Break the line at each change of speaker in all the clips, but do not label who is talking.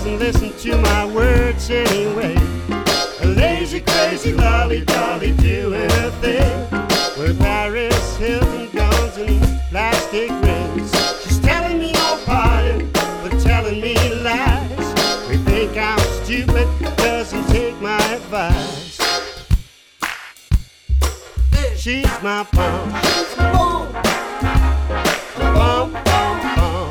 doesn't listen to my words anyway. A lazy, crazy, lolly-dolly doing her thing with Paris Hilton guns and plastic rings. She's telling me no pardon, but telling me lies. We think I'm stupid, doesn't take my advice. She's my bomb. She's my bomb. Bomb, bomb, bomb.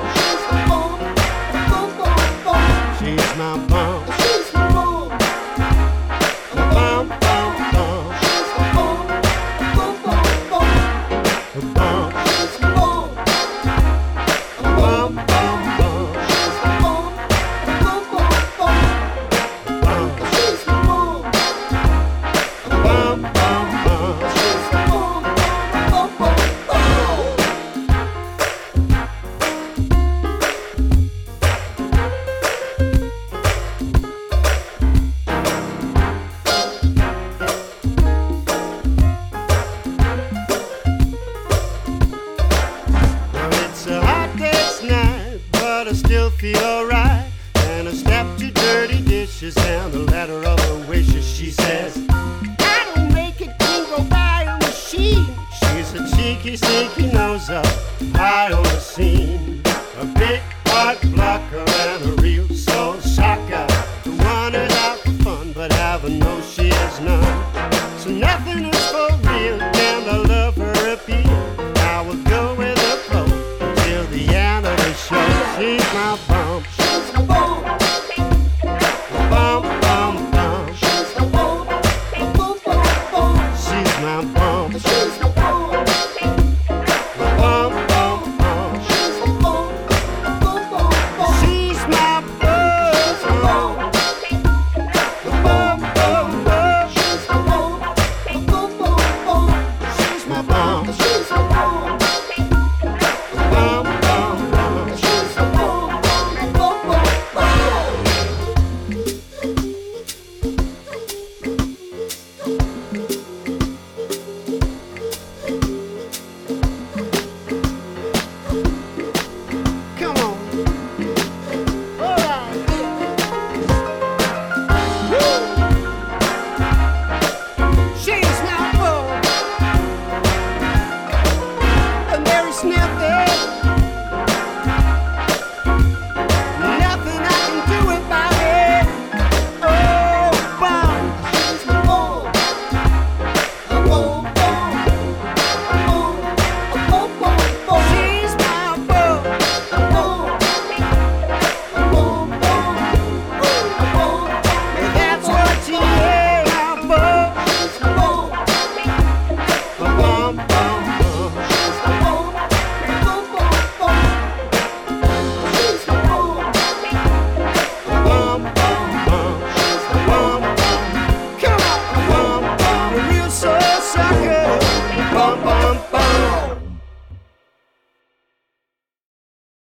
She's my bomb. She's my bomb. Bomb, bomb, bomb. She's my bomb. Bomb, bomb, bomb. Bomb. She's my bomb. Bomb, bomb, bomb. She's my bomb. Bomb, bomb, bomb. Bomb. She's my bomb. Bomb, bomb, bomb. She's my bomb. Bomb, bomb, bomb. I still feel alright, and I step to dirty dishes and the letter of her wishes. She says, I don't make it go by a machine. She's a cheeky, sneaky nose up high on the scene, a big heart blocker and a real soul shocker. The one is out for fun, but heaven knows she is none. So nothing is for real, and I love her appeal. I will go with the flow until the end of the show. She's my